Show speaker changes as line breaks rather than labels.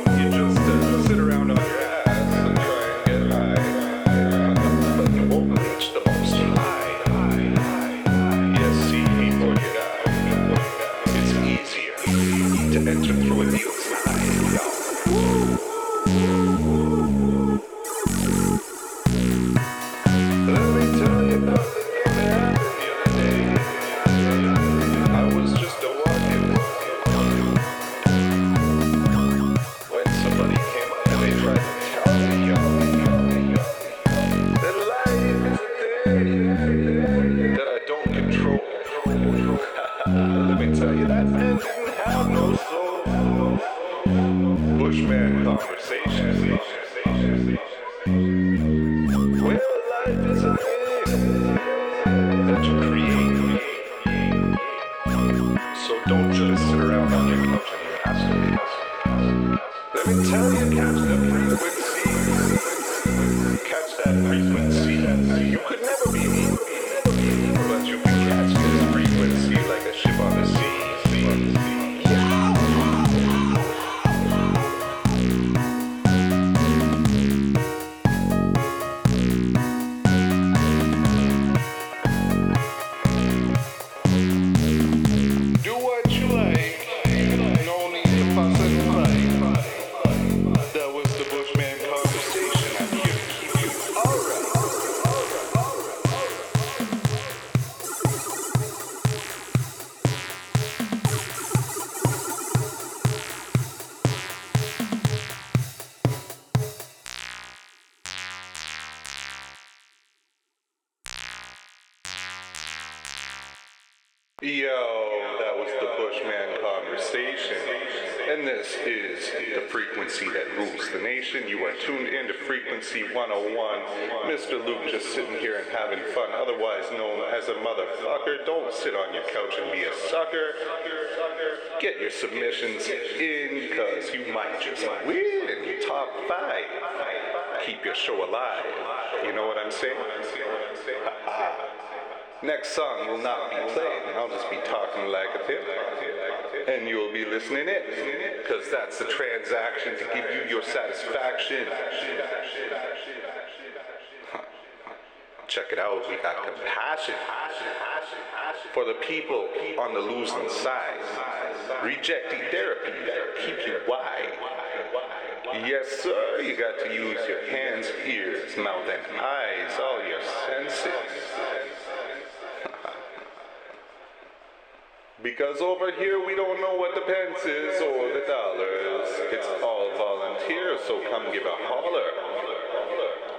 You just sit around on your ass and try and get high, but you won't reach the most high. Yes, see, before you die, it's easier to enter through a needle's eye. Let me tell you about the thing that happened the other day. I was just a walking when somebody came up and they tried to tell me, that life is a thing that I don't control. Let me tell you, that man didn't have no soul. Bushman conversation. Well, life is a thing that you create. So don't just sit around on your couch and your ass. Let me tell you, catch the frequency. Catch that frequency. You could never be me, but you can catch this frequency like a ship on the sea. Do what you like. No need to fuss and fight. That was the Bushman conversation. I'm here to keep you alright. Yo, that was the Bushman conversation. And this is the frequency that rules the nation. You are tuned into Frequency 101. Mr. Luke just sitting here and having fun, otherwise known as a motherfucker. Don't sit on your couch and be a sucker. Get your submissions in, cause you might just win in top 5. Keep your show alive. You know what I'm saying? Next song will not be played. I'll just be talking like a pimp. And you'll be listening in. Because that's the transaction to give you your satisfaction. Check it out. We got compassion for the people on the losing side. Rejecting therapy that'll keep you wide. Yes, sir. You got to use your hands, ears, mouth, and eyes. All your senses. Because over here we don't know what the pence is or the dollars. It's all volunteer, so come give a holler.